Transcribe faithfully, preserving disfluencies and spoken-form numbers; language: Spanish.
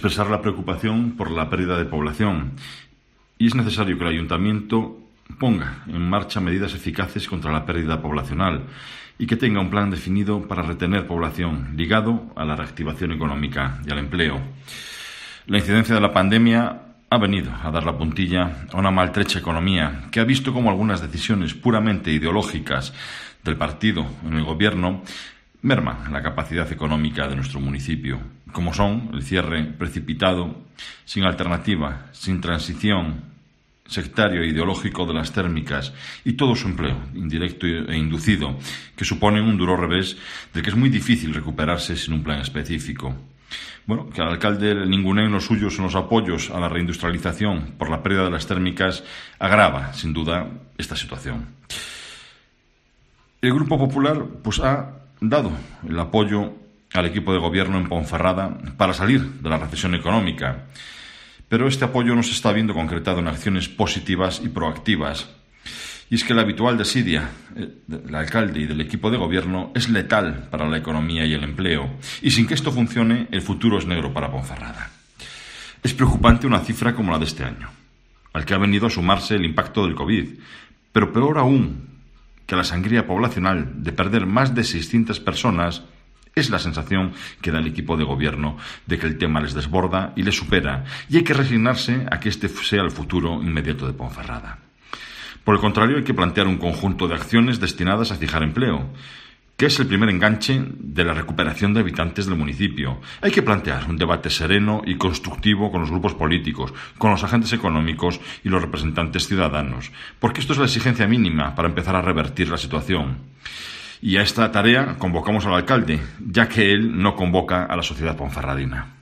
expresar la preocupación por la pérdida de población y es necesario que el Ayuntamiento ponga en marcha medidas eficaces contra la pérdida poblacional y que tenga un plan definido para retener población ligado a la reactivación económica y al empleo. La incidencia de la pandemia ha venido a dar la puntilla a una maltrecha economía que ha visto cómo algunas decisiones puramente ideológicas del partido en el gobierno merman la capacidad económica de nuestro municipio, como son el cierre precipitado, sin alternativa, sin transición, sectario e ideológico de las térmicas y todo su empleo, indirecto e inducido, que suponen un duro revés del que es muy difícil recuperarse sin un plan específico. Bueno, que al alcalde le ninguneen los suyos en los apoyos a la reindustrialización por la pérdida de las térmicas agrava, sin duda, esta situación. El Grupo Popular pues, ha dado el apoyo al equipo de gobierno en Ponferrada para salir de la recesión económica, pero este apoyo no se está viendo concretado en acciones positivas y proactivas. Y es que la habitual desidia del alcalde y del equipo de gobierno es letal para la economía y el empleo, y sin que esto funcione, el futuro es negro para Ponferrada. Es preocupante una cifra como la de este año, al que ha venido a sumarse el impacto del COVID, pero peor aún que la sangría poblacional de perder más de seiscientas personas es la sensación que da el equipo de gobierno de que el tema les desborda y les supera, y hay que resignarse a que este sea el futuro inmediato de Ponferrada. Por el contrario, hay que plantear un conjunto de acciones destinadas a fijar empleo, que es el primer enganche de la recuperación de habitantes del municipio. Hay que plantear un debate sereno y constructivo con los grupos políticos, con los agentes económicos y los representantes ciudadanos, porque esto es la exigencia mínima para empezar a revertir la situación. Y a esta tarea convocamos al alcalde, ya que él no convoca a la sociedad ponferradina.